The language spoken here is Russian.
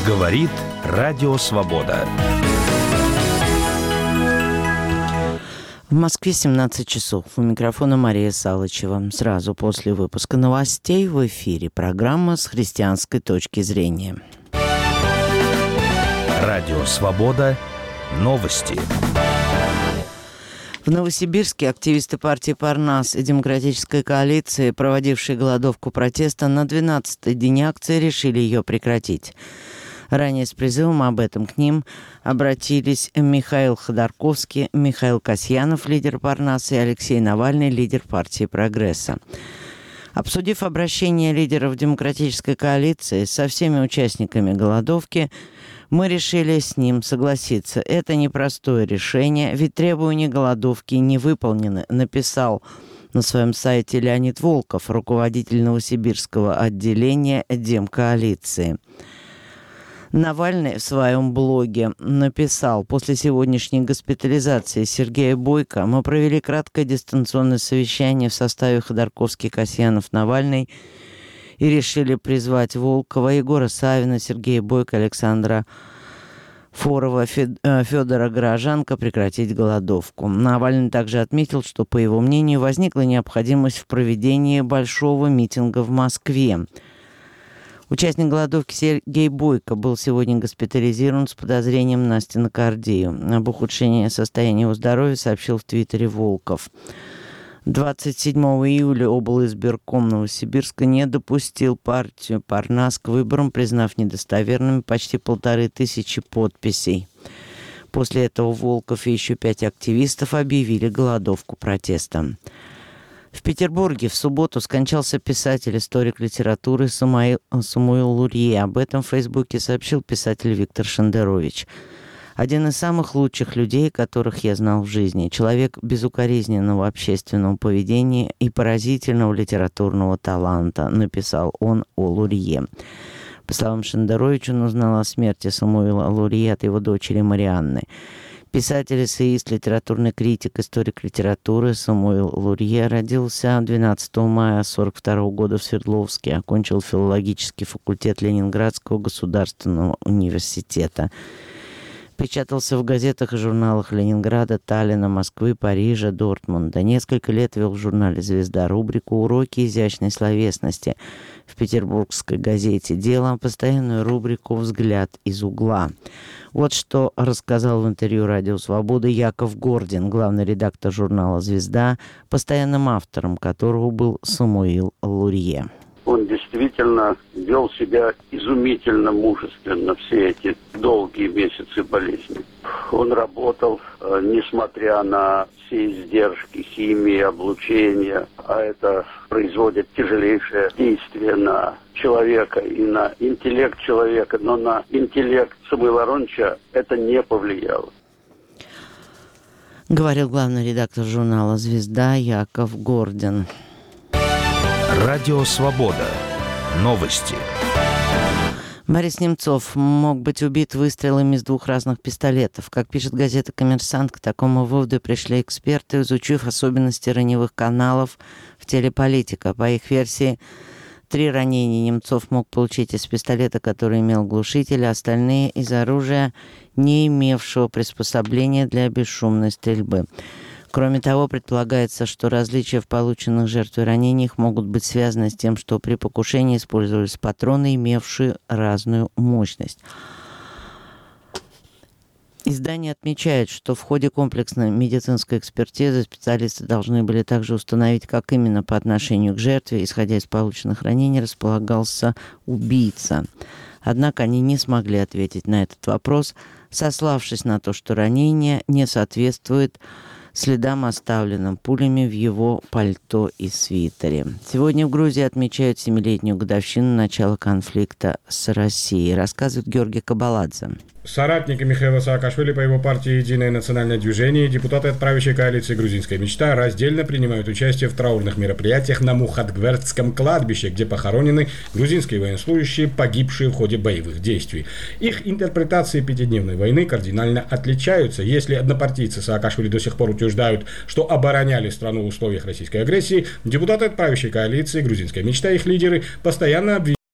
Говорит Радио Свобода. В Москве 17 часов. У микрофона Мария Салычева. Сразу после выпуска новостей в эфире программа «С христианской точки зрения». Радио Свобода. Новости. В Новосибирске активисты партии «Парнас» и Демократической коалиции, проводившие голодовку протеста, на 12-й день акции решили ее прекратить. Ранее с призывом об этом к ним обратились Михаил Ходорковский, Михаил Касьянов, лидер «Парнаса», и Алексей Навальный, лидер партии «Прогресса». Обсудив обращение лидеров Демократической коалиции со всеми участниками голодовки, мы решили с ним согласиться. Это непростое решение, ведь требования голодовки не выполнены, написал на своем сайте Леонид Волков, руководитель Новосибирского отделения Демкоалиции. Навальный в своем блоге написал: после сегодняшней госпитализации Сергея Бойко мы провели краткое дистанционное совещание в составе Ходорковский, Касьянов, Навальный и решили призвать Волкова, Егора Савина, Сергея Бойко, Александра Форова, Федора Горожанко прекратить голодовку. Навальный также отметил, что, по его мнению, возникла необходимость в проведении большого митинга в Москве. Участник голодовки Сергей Бойко был сегодня госпитализирован с подозрением на стенокардию. Об ухудшении состояния его здоровья сообщил в Твиттере Волков. 27 июля облизбирком Новосибирска не допустил партию «Парнас» к выборам, признав недостоверными почти 1500 подписей. После этого Волков и еще 5 активистов объявили голодовку протеста. В Петербурге в субботу скончался писатель, историк литературы Самуил Лурье. Об этом в Фейсбуке сообщил писатель Виктор Шендерович. Один из самых лучших людей, которых я знал в жизни. Человек безукоризненного общественного поведения и поразительного литературного таланта, написал он о Лурье. По словам Шендеровича, он узнал о смерти Самуила Лурье от его дочери Марианны. Писатель, эссеист, литературный критик, историк литературы Самуил Лурье родился 12 мая 1942 года в Свердловске, окончил филологический факультет Ленинградского государственного университета. Печатался в газетах и журналах Ленинграда, Таллина, Москвы, Парижа, Дортмунда. Несколько лет вел в журнале «Звезда» рубрику «Уроки изящной словесности». В петербургской газете «Дело» постоянную рубрику «Взгляд из угла». Вот что рассказал в интервью «Радио Свобода» Яков Гордин, главный редактор журнала «Звезда», постоянным автором которого был Самуил Лурье. Он действительно вел себя изумительно мужественно все эти долгие месяцы болезни. Он работал, несмотря на все издержки химии, облучения, а это производит тяжелейшее действие на человека и на интеллект человека, но на интеллект Самуила Ароновича это не повлияло. Говорил главный редактор журнала «Звезда» Яков Гордин. Радио Свобода. Новости. Борис Немцов мог быть убит выстрелами из 2 разных пистолетов. Как пишет газета «Коммерсант», к такому выводу пришли эксперты, изучив особенности раневых каналов в теле политика. По их версии, 3 ранения Немцов мог получить из пистолета, который имел глушитель, а остальные из оружия, не имевшего приспособления для бесшумной стрельбы. Кроме того, предполагается, что различия в полученных жертвой ранениях могут быть связаны с тем, что при покушении использовались патроны, имевшие разную мощность. Издание отмечает, что в ходе комплексной медицинской экспертизы специалисты должны были также установить, как именно по отношению к жертве, исходя из полученных ранений, располагался убийца. Однако они не смогли ответить на этот вопрос, сославшись на то, что ранение не соответствует следам, оставленным пулями в его пальто и свитере. Сегодня в Грузии отмечают 7-летнюю годовщину начала конфликта с Россией, рассказывает Георгий Кабаладзе. Соратники Михаила Саакашвили по его партии «Единое национальное движение» и депутаты от правящей коалиции «Грузинская мечта» раздельно принимают участие в траурных мероприятиях на Мухатгвертском кладбище, где похоронены грузинские военнослужащие, погибшие в ходе боевых действий. Их интерпретации пятидневной войны кардинально отличаются. Если однопартийцы Саакашвили до сих пор утверждают, что обороняли страну в условиях российской агрессии, депутаты от правящей коалиции «Грузинская мечта» и их лидеры постоянно обвиняют